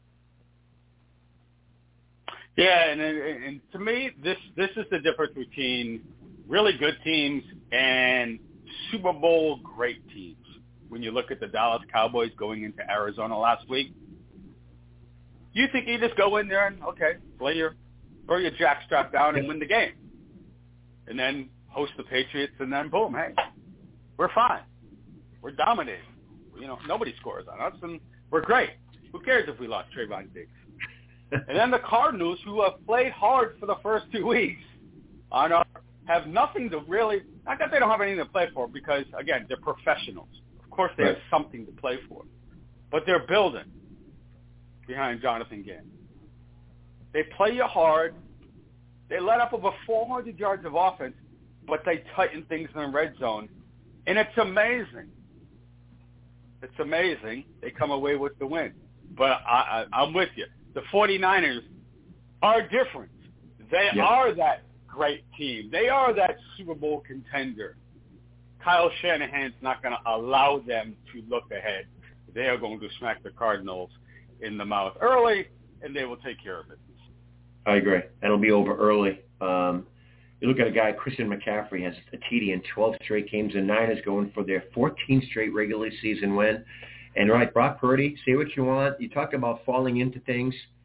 C: Yeah, and to me, this is the difference between really good teams and Super Bowl great teams. When you look at the Dallas Cowboys going into Arizona last week, you think you just go in there and, okay, throw your jackstrap down and win the game. And then host the Patriots, and then boom, hey, we're fine. We're dominating. Nobody scores on us, and we're great. Who cares if we lost Trayvon Diggs? And then the Cardinals, who have played hard for the first 2 weeks, have nothing to really – not that they don't have anything to play for because, again, they're professionals. Of course they have something to play for. But they're building behind Jonathan Gannon. They play you hard. They let up over 400 yards of offense, but they tighten things in the red zone. And it's amazing. It's amazing they come away with the win. But I'm with you. The 49ers are different. They are that great team. They are that Super Bowl contender. Kyle Shanahan's not going to allow them to look ahead. They are going to smack the Cardinals in the mouth early, and they will take care of it.
B: I agree. That'll be over early. You look at a guy, Christian McCaffrey, has a TD in 12 straight games. The Niners going for their 14th straight regular season win. And, right, Brock Purdy, say what you want. You talk about falling into things.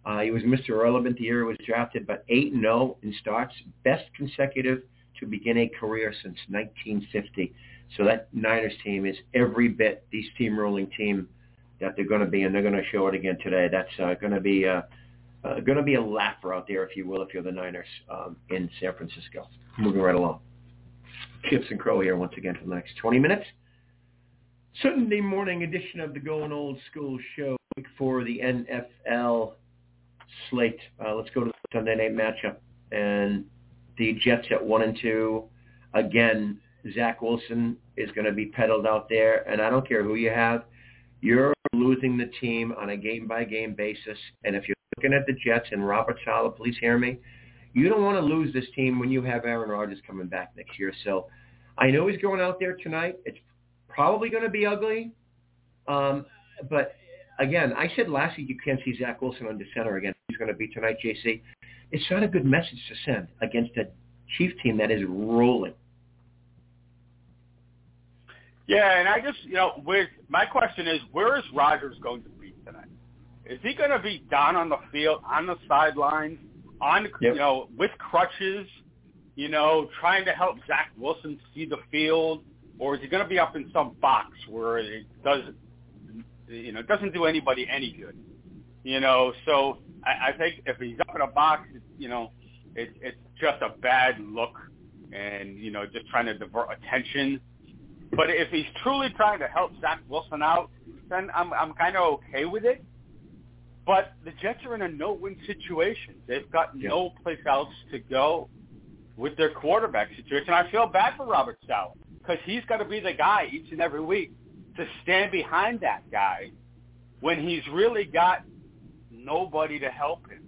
B: He was Mr. Irrelevant the year he was drafted, but 8-0 in starts, best consecutive to begin a career since 1950. So that Niners team is every bit the steamrolling team that they're going to be, and they're going to show it again today. That's going to be a laugher out there, if you will, if you're the Niners in San Francisco. Moving right along. Chips and Crow here once again for the next 20 minutes. Sunday morning edition of the Going Old School show for the NFL slate. Let's go to the Sunday night matchup. And the Jets at 1-2. Again, Zach Wilson is going to be peddled out there. And I don't care who you have. You're losing the team on a game-by-game basis. And if you're looking at the Jets and Robert Saleh, please hear me, you don't want to lose this team when you have Aaron Rodgers coming back next year. So I know he's going out there tonight. It's probably going to be ugly. But, again, I said last week you can't see Zach Wilson under center again. He's going to be tonight, JC. It's not a good message to send against a Chief team that is rolling.
C: Yeah, and I just, my question is, where is Rodgers going to be tonight? Is he going to be down on the field, on the sidelines, with crutches, trying to help Zach Wilson see the field, or is he going to be up in some box where it doesn't do anybody any good? So I think if he's up in a box, it's just a bad look, and just trying to divert attention. But if he's truly trying to help Zach Wilson out, then I'm kind of okay with it. But the Jets are in a no-win situation. They've got no place else to go with their quarterback situation. I feel bad for Robert Saleh because he's got to be the guy each and every week to stand behind that guy when he's really got nobody to help him.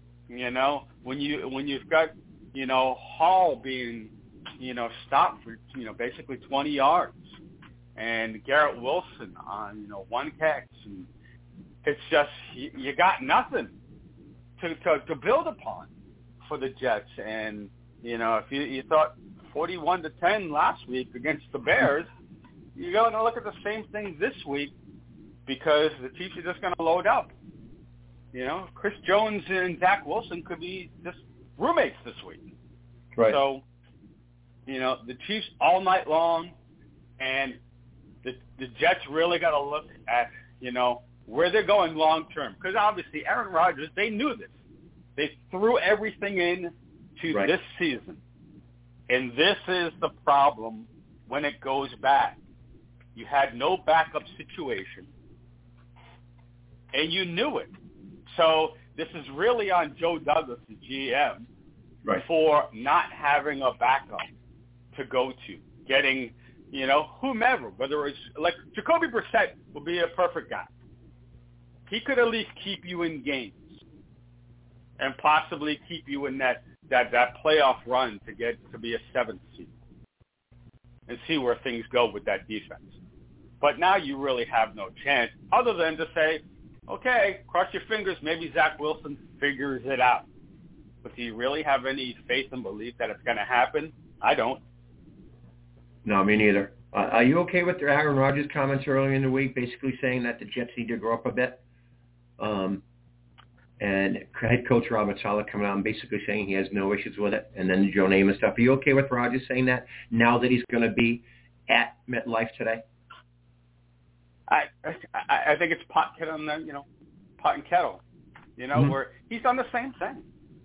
C: When you've got Hall being stopped for basically 20 yards, and Garrett Wilson on one catch, and it's just you got nothing to build upon for the Jets. And if you thought 41-10 last week against the Bears, you're going to look at the same thing this week because the Chiefs are just going to load up. Chris Jones and Zach Wilson could be just roommates this week.
B: Right.
C: So, the Chiefs all night long, and the Jets really got to look at, where they're going long term. Because obviously Aaron Rodgers, they knew this. They threw everything in to this season. And this is the problem when it goes bad. You had no backup situation, and you knew it. So this is really on Joe Douglas, the GM, for not having a backup to go to, getting, whomever, whether it's like Jacoby Brissett would be a perfect guy. He could at least keep you in games and possibly keep you in that playoff run to get to be a 7th seed and see where things go with that defense. But now you really have no chance other than to say, okay, cross your fingers, maybe Zach Wilson figures it out. But do you really have any faith and belief that it's going to happen? I don't.
B: No, me neither. Are you okay with Aaron Rodgers' comments earlier in the week, basically saying that the Jets need to grow up a bit? And head coach Robert Saleh coming out and basically saying he has no issues with it, and then the Joe Namath stuff. Are you okay with Rodgers saying that now that he's going to be at MetLife today?
C: I think it's pot and kettle, where he's done the same thing.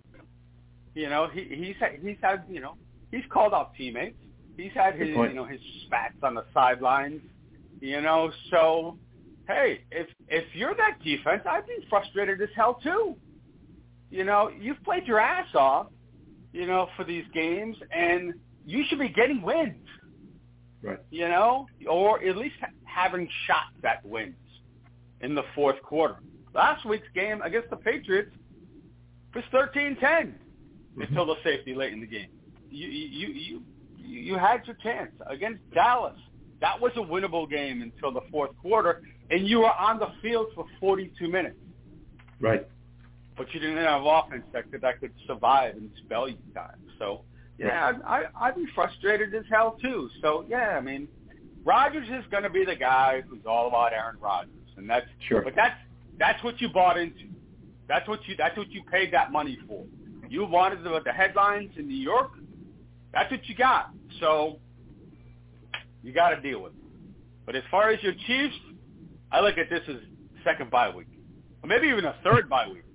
C: He's had, he's called out teammates. He's had his, his spats on the sidelines, so, hey, if you're that defense, I'd be frustrated as hell too. You've played your ass off, for these games, and you should be getting wins.
B: Right.
C: Or at least having shots at wins in the fourth quarter. Last week's game against the Patriots was 13-10 until the safety late in the game. You had your chance against Dallas. That was a winnable game until the fourth quarter, and you were on the field for 42 minutes.
B: Right.
C: But you didn't have offense that could survive and spell you time. So, yeah, I'd be frustrated as hell too. So, yeah, I mean, Rodgers is going to be the guy who's all about Aaron Rodgers, and that's
B: sure.
C: But that's what you bought into. That's what you paid that money for. You wanted the headlines in New York. That's what you got. So you got to deal with it. But as far as your Chiefs, I look at this as second bye week, or maybe even a third bye week.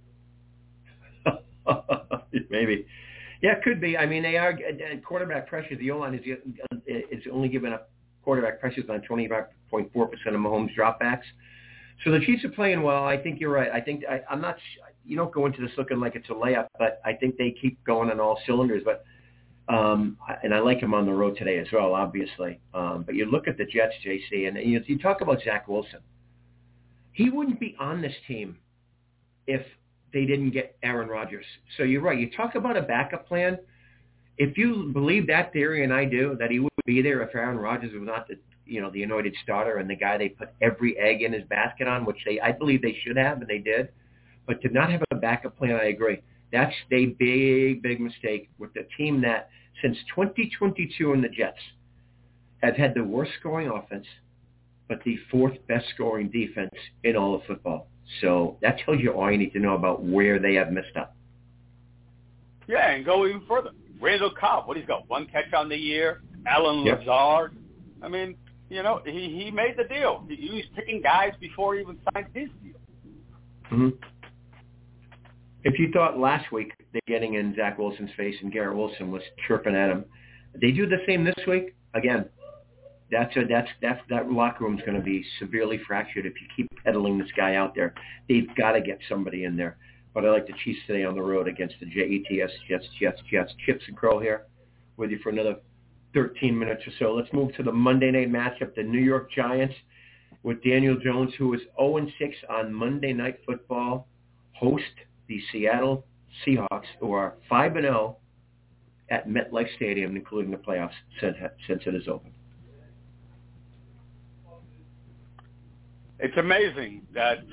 B: Maybe. Yeah, it could be. I mean, they are quarterback pressure. The O-line is only giving up quarterback pressures on 25.4% of Mahomes dropbacks. So the Chiefs are playing well. I think you're right. I think I'm not. You don't go into this looking like it's a layup, but I think they keep going on all cylinders. But and I like them on the road today as well, obviously. But you look at the Jets, JC, and you talk about Zach Wilson. He wouldn't be on this team if they didn't get Aaron Rodgers. So you're right. You talk about a backup plan. If you believe that theory, and I do, that he would be there if Aaron Rodgers was not the anointed starter and the guy they put every egg in his basket on, which I believe they should have, and they did. But to not have a backup plan, I agree. That's a big, big mistake with the team that since 2022 in the Jets have had the worst scoring offense, but the fourth best scoring defense in all of football. So that tells you all you need to know about where they have messed up.
C: Yeah, and go even further. Randall Cobb, what he's got, one catch on the year. Alan Lazard. I mean, he made the deal. He was picking guys before he even signed his deal.
B: Mm-hmm. If you thought last week they're getting in Zach Wilson's face and Garrett Wilson was chirping at him, they do the same this week. Again, that locker room's going to be severely fractured if you keep peddling this guy out there. They've got to get somebody in there. But I like the Chiefs today on the road against the Jets. Chips and Crow here with you for another 13 minutes or so. Let's move to the Monday night matchup. The New York Giants with Daniel Jones, who is 0-6 on Monday Night Football, host the Seattle Seahawks, who are 5-0 at MetLife Stadium, including the playoffs since it is open.
C: It's amazing that,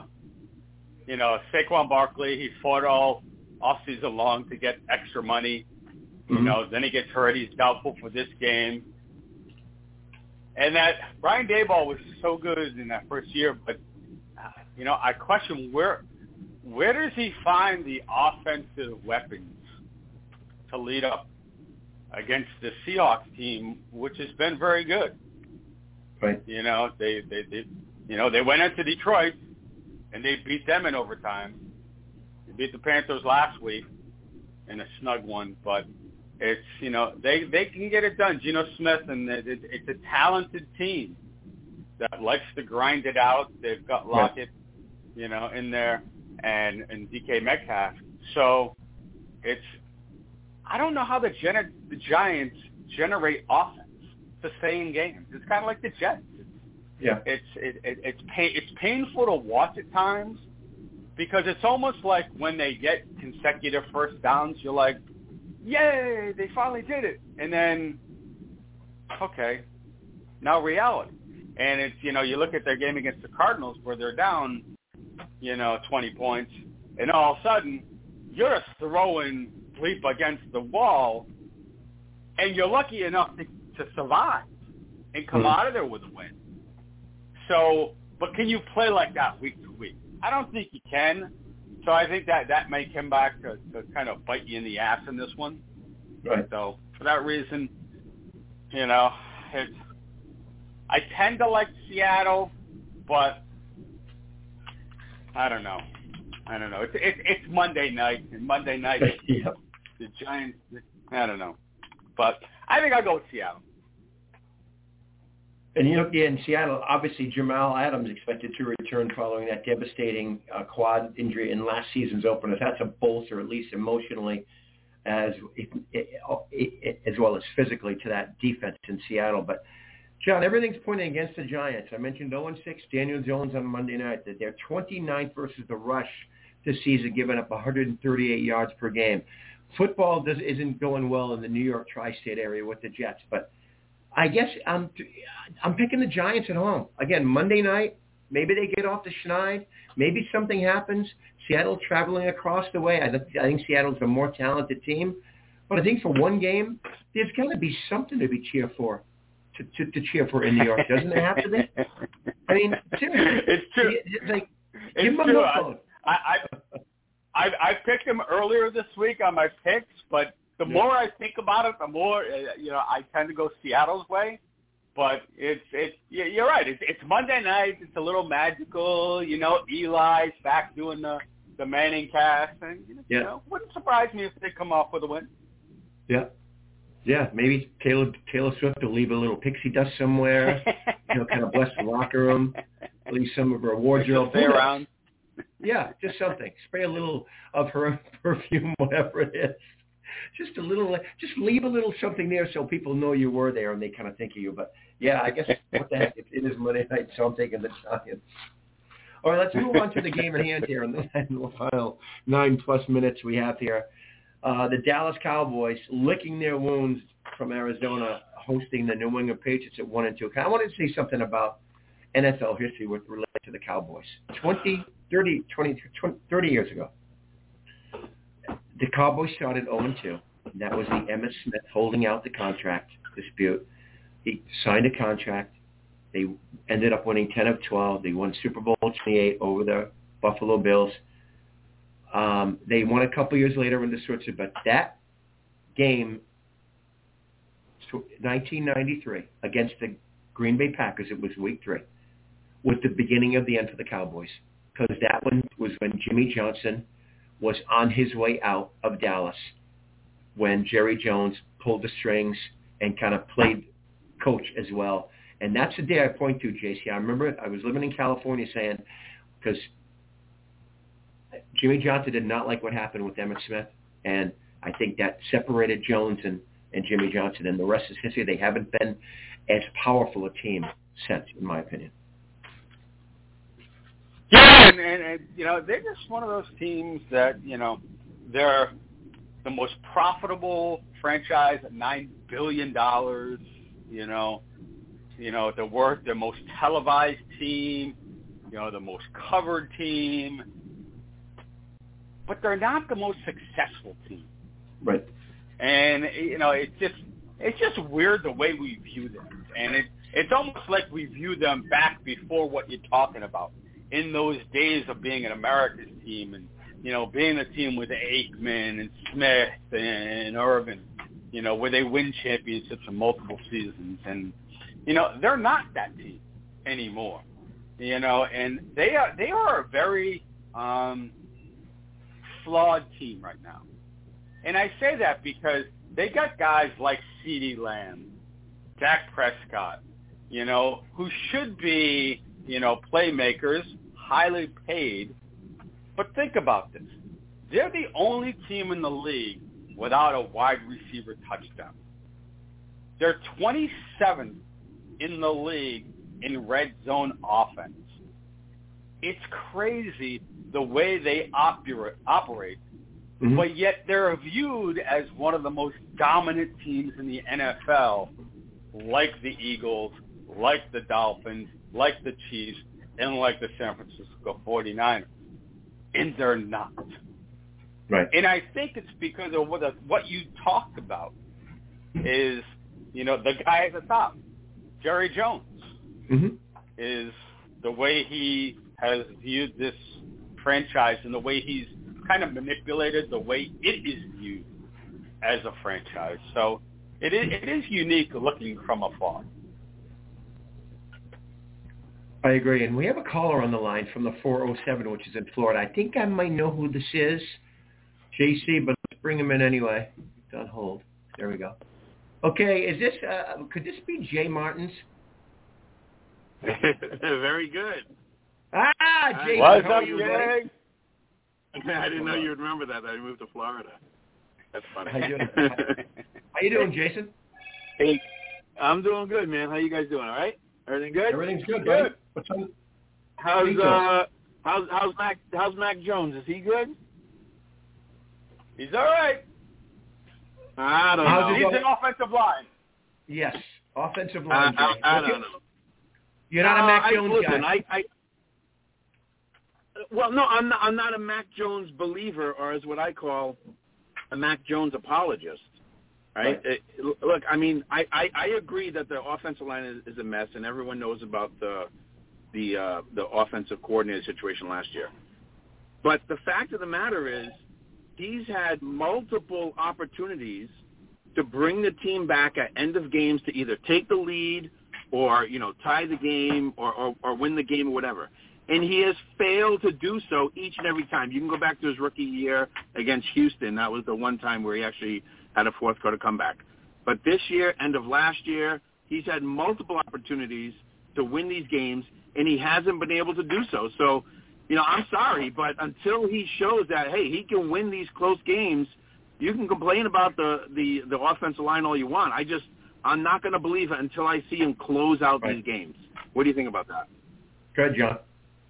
C: Saquon Barkley, he fought all offseason long to get extra money.
B: Mm-hmm.
C: Then he gets hurt. He's doubtful for this game. And that Brian Daboll was so good in that first year, but, I question where does he find the offensive weapons to lead up against the Seahawks team, which has been very good.
B: Right.
C: They went into Detroit and they beat them in overtime. They beat the Panthers last week in a snug one, but it's, they can get it done. Geno Smith, and it's a talented team that likes to grind it out. They've got Lockett, in there, and DK Metcalf. So I don't know how the Giants generate offense to stay in games. It's kind of like the Jets.
B: Yeah.
C: It's painful to watch at times because it's almost like when they get consecutive first downs, you're like, yay, they finally did it. And then, okay, now reality. And it's, you look at their game against the Cardinals where they're down, 20 points, and all of a sudden you're just throwing bleep against the wall, and you're lucky enough to survive and come out of there with a win. So, but can you play like that week to week? I don't think you can. So I think that may come back to kind of bite you in the ass in this one.
B: Right.
C: So for that reason, I tend to like Seattle, but I don't know. It's Monday night, and Monday night the Giants. I don't know, but I think I'll go with Seattle.
B: And in Seattle, obviously Jamal Adams expected to return following that devastating quad injury in last season's opener. That's a bolster, at least emotionally, as well as physically, to that defense in Seattle. But John, everything's pointing against the Giants. I mentioned 0-6, Daniel Jones on Monday night. That they're 29th versus the rush this season, giving up 138 yards per game. Football isn't going well in the New York tri-state area with the Jets, but I guess I'm picking the Giants at home. Again, Monday night, maybe they get off the schneid. Maybe something happens. Seattle traveling across the way. I think Seattle's a more talented team. But I think for one game, there's got to be something to be cheer for, to cheer for in New York. Doesn't it have to be? I mean, seriously.
C: It's true.
B: Give them a
C: I picked him earlier this week on my picks, but the more I think about it, the more I tend to go Seattle's way. But you're right. It's Monday night. It's a little magical. Eli's back doing the Manning cast, and wouldn't surprise me if they come off with a win.
B: Yeah. Yeah, maybe Taylor Swift will leave a little pixie dust somewhere, kind of bless the locker room, leave some of her wardrobe.
C: Stay around.
B: Yeah, just something. Spray a little of her perfume, whatever it is. Just leave a little something there so people know you were there and they kind of think of you. But, yeah, I guess what the heck, it is Monday night, so I'm taking the Giants. All right, let's move on to the game at hand here in the final 9+ minutes we have here. The Dallas Cowboys licking their wounds from Arizona, hosting the New England Patriots at 1-2. I wanted to say something about NFL history with related to the Cowboys. 30 years ago, the Cowboys started 0-2. That was the Emmitt Smith holding out the contract dispute. He signed a contract. They ended up winning 10 of 12. They won Super Bowl 28 over the Buffalo Bills. They won a couple years later in the Switzer, but that game, 1993, against the Green Bay Packers, it was week 3, was the beginning of the end for the Cowboys, because that one was when Jimmy Johnson was on his way out of Dallas, when Jerry Jones pulled the strings and kind of played coach as well. And that's the day I point to, JC. I remember I was living in California saying, because Jimmy Johnson did not like what happened with Emmitt Smith, and I think that separated Jones and Jimmy Johnson, and the rest is history. They haven't been as powerful a team since, in my opinion.
C: Yeah, and they're just one of those teams that, they're the most profitable franchise at $9 billion, they're the most televised team, the most covered team, but they're not the most successful team.
B: Right.
C: And, it's just weird the way we view them. And it's almost like we view them back before what you're talking about, in those days of being an America's team and, being a team with Aikman and Smith and Irvin, where they win championships in multiple seasons. And, they're not that team anymore, and they are a very flawed team right now. And I say that because they got guys like CeeDee Lamb, Dak Prescott, who should be, playmakers, highly paid. But think about this. They're the only team in the league without a wide receiver touchdown. They're 27th in the league in red zone offense. It's crazy the way they operate, mm-hmm. but yet they're viewed as one of the most dominant teams in the NFL, like the Eagles, like the Dolphins, like the Chiefs, and like the San Francisco 49ers. And they're not.
B: Right.
C: And I think it's because of what you talked about is, the guy at the top, Jerry Jones, mm-hmm. is the way he has viewed this franchise and the way he's kind of manipulated the way it is viewed as a franchise. So it is unique looking from afar.
B: I agree. And we have a caller on the line from the 407, which is in Florida. I think I might know who this is, JC, but let's bring him in anyway. It's on hold. There we go. Okay, is this, could this be Jay Martins?
D: Very good.
B: Jay,
C: what's
B: how
C: up,
B: are you,
C: Jay?
D: I didn't know you would remember that I moved to Florida. That's funny.
B: How you doing, Jason?
D: Hey, I'm doing good, man. How you guys doing? All right? Everything good?
B: Everything's good, buddy. What's up?
D: How's Mac Jones? Is he good?
C: He's all right.
D: I don't know.
C: He's an offensive line.
B: Yes, offensive line.
D: I don't know.
B: You're not a Mac Jones guy.
D: Well, no, I'm not a Mac Jones believer, or as what I call a Mac Jones apologist. Right? Look, I mean, I agree that the offensive line is a mess, and everyone knows about the offensive coordinator situation last year. But the fact of the matter is he's had multiple opportunities to bring the team back at end of games to either take the lead or, tie the game or win the game or whatever. And he has failed to do so each and every time. You can go back to his rookie year against Houston. That was the one time where he actually had a fourth quarter comeback. But this year, end of last year, he's had multiple opportunities to win these games, and he hasn't been able to do so. So, I'm sorry, but until he shows that, hey, he can win these close games, you can complain about the offensive line all you want. I'm not going to believe it until I see him close out these games. What do you think about that?
B: Good, John.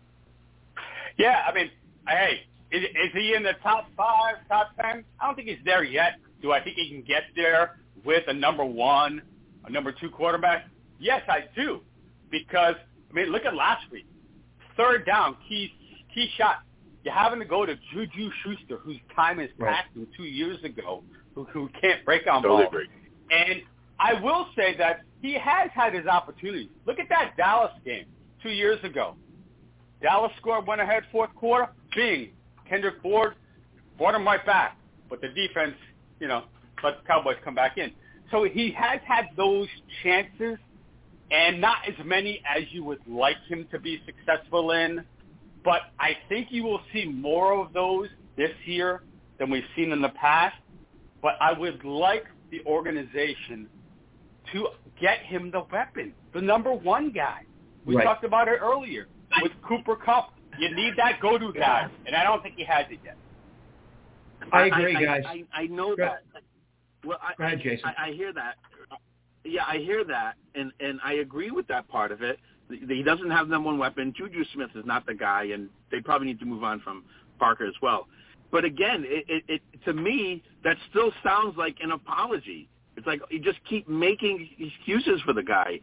C: Yeah, I mean, hey, is he in the top 5, top 10? I don't think he's there yet. Do I think he can get there with a number 1, a number 2 quarterback? Yes, I do. Because, look at last week. Third down, key shot. You're having to go to Juju Schuster, whose time is passed from 2 years ago, who can't break on ball.
D: Agree.
C: And I will say that he has had his opportunities. Look at that Dallas game 2 years ago. Dallas scored, went ahead fourth quarter. Bing, Kendrick Bourne brought him right back. But the defense, let the Cowboys come back in. So he has had those chances, and not as many as you would like him to be successful in. But I think you will see more of those this year than we've seen in the past. But I would like the organization to get him the weapon, the number 1 guy. We talked about it earlier. With Cooper Kupp, you need that go-to guy, and I don't think he has it yet.
B: I agree, guys.
D: I know that. Well,
B: Go ahead, Jason.
D: I hear that. Yeah, I hear that, and I agree with that part of it. He doesn't have number 1 weapon. Juju Smith is not the guy, and they probably need to move on from Parker as well. But again, it to me, that still sounds like an apology. It's like you just keep making excuses for the guy.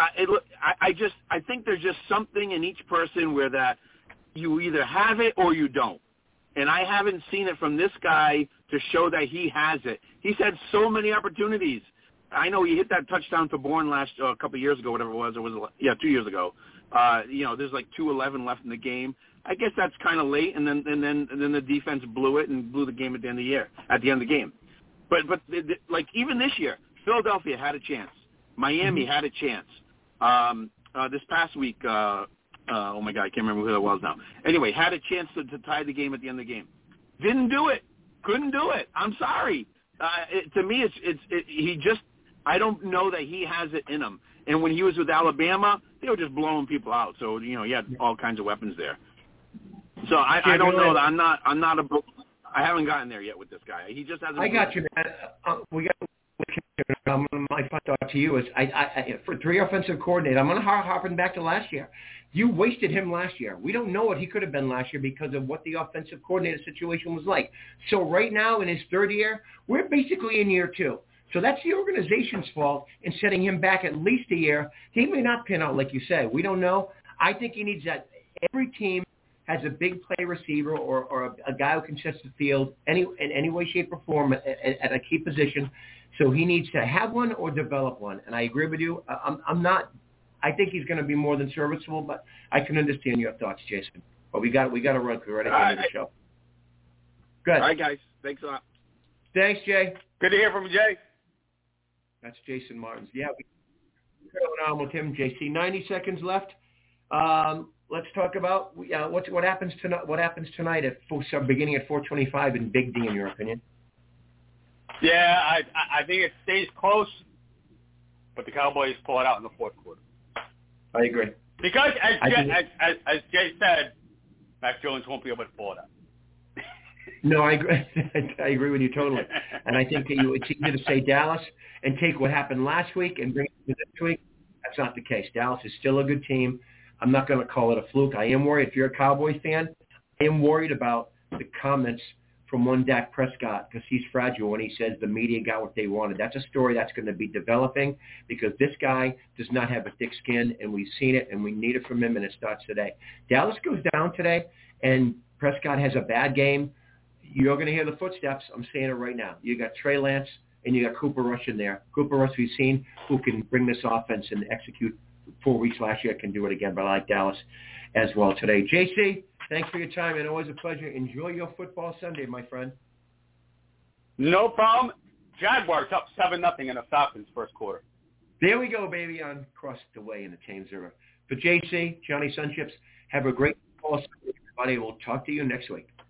D: I think there's just something in each person where that you either have it or you don't. And I haven't seen it from this guy to show that he has it. He's had so many opportunities. I know he hit that touchdown to Bourne a couple of years ago, whatever it was. 2 years ago. There's like 2:11 left in the game. I guess that's kind of late, and then the defense blew it and blew the game at the end of the year, at the end of the game. But like even this year, Philadelphia had a chance. Miami had a chance. This past week, oh my God, I can't remember who that was now. Anyway, had a chance to tie the game at the end of the game. Didn't do it. Couldn't do it. I'm sorry. To me, he just, I don't know that he has it in him. And when he was with Alabama, they were just blowing people out. So, he had all kinds of weapons there. So I don't know. I haven't gotten there yet with this guy. He just hasn't.
B: I got you, man. My final thought to you is, for 3 offensive coordinator, I'm going to harken back to last year. You wasted him last year. We don't know what he could have been last year because of what the offensive coordinator situation was like. So right now in his 3rd year, we're basically in year 2. So that's the organization's fault in setting him back at least a year. He may not pin out, like you said. We don't know. I think he needs that. Every team has a big play receiver or a guy who can stretch the field in any way, shape, or form at a key position. So he needs to have one or develop one. And I agree with you. I'm not. I think he's going to be more than serviceable, but I can understand your thoughts, Jason. But we got to run through right at the end of the show. Good.
D: All right, guys. Thanks a lot.
B: Thanks, Jay.
C: Good to hear from you, Jay.
B: That's Jason Martins. Yeah, we're going on with him, JC. 90 seconds left. Let's talk about what happens tonight. What happens tonight beginning at 4:25 in Big D, in your opinion?
C: Yeah, I think it stays close, but the Cowboys pull it out in the fourth quarter.
B: I agree.
C: Because as Jay said, Mac Jones won't be able to pull it out.
B: No, I agree. I agree with you totally. And I think it's easy to say Dallas and take what happened last week and bring it to this week. That's not the case. Dallas is still a good team. I'm not going to call it a fluke. I am worried. If you're a Cowboys fan, I am worried about the comments from one Dak Prescott because he's fragile when he says the media got what they wanted. That's a story that's going to be developing because this guy does not have a thick skin, and we've seen it, and we need it from him, and it starts today. Dallas goes down today, and Prescott has a bad game. You're going to hear the footsteps. I'm saying it right now. You got Trey Lance, and you got Cooper Rush in there. Cooper Rush, we've seen, who can bring this offense and execute 4 weeks last year, can do it again, but I like Dallas as well today. JC, Thanks for your time, and always a pleasure. Enjoy your football Sunday, my friend.
C: No problem. Jaguars up 7-0 in the Falcons first quarter.
B: There we go, baby, on across the way in the Thames River. For JC, Johnny Sunchips, have a great football Sunday, everybody. We'll talk to you next week.